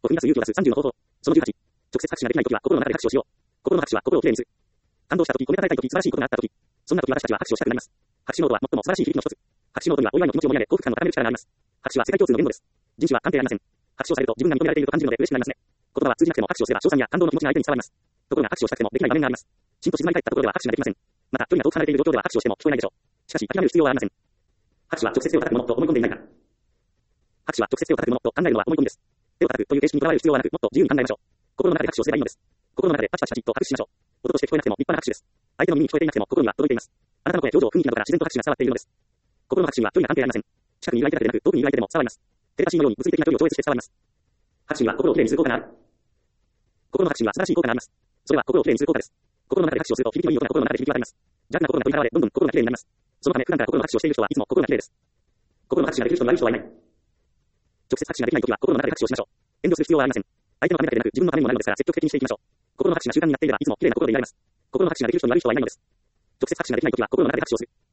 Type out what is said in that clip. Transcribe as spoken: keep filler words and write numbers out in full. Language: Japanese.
を踏み出す勇気を出すさんじゅうの方法。そのじゅうはち。直接拍手ができないときは心の中で拍手をしよう。心の拍手は心をきれいにする。感動したとき、褒めたたえたいとき、素晴らしいことがあったとき、そんなとき私たちは拍手をしたくなります。拍手ノートは最も素晴らしい響きの一つ。拍手ノートにはお祝いの気持ちを盛り上げ、幸福感を高める力があります。拍手は世界共通の言語です。人種は関係ありません。拍手をされると自分が認められていると感じるので嬉しくなりますね。言葉は通じなくても拍手をすれば称賛や感動の気持ちが相手に伝わります。ところが拍手をしたくてもできない場面があります。しんと静まり返ったところでは拍手ができません。また、距離が遠く離れている状況では拍手をしても聞こえないでしょう。しかし、諦める必要はありません。拍手は直接手を叩くものと思い込んでいないか。拍手は直接手を叩くものと考えるのは思い込みです。手を叩くという形式にとらわれる必要はなく、もっと自由に考えましょう。心の中で拍手をすればいいのです。心の中でパチパチパチと拍手しましょう。音として聞こえなくても立派な拍手です。相手の耳に聞こえていなくても心には届いています。あなたの声、表情、雰囲気などから自然と拍手が伝わっているのです。心の拍手には距離が関係ありません。近くにいる相手だけでなく、遠くにいる相手でも伝わります。テレパシーのように物理的な距離を超越して伝わります。拍手には心をきれいにする効果がある。心の拍手には素晴らしい効果があります。それは心をきれいにする効果です。心の中で拍手をすると響きのいい音が心の中で響き渡ります。邪悪な心が取り払われ、どんどん心がきれいになります。そのため普段から心の拍手をしている人はいつも心がきれいです。心の拍手ができる人に悪い人はいない。直接拍手ができないときは心の中で拍手をしましょう。遠慮する必要はありません。相手のためだけでなく自分のためにもなるのですから積極的にしていきましょう。心の拍手が習慣になっていればいつもきれいな心でいられます。心の拍手ができる人に悪い人はいないのです。直接拍手ができないときは心の中で拍手をする。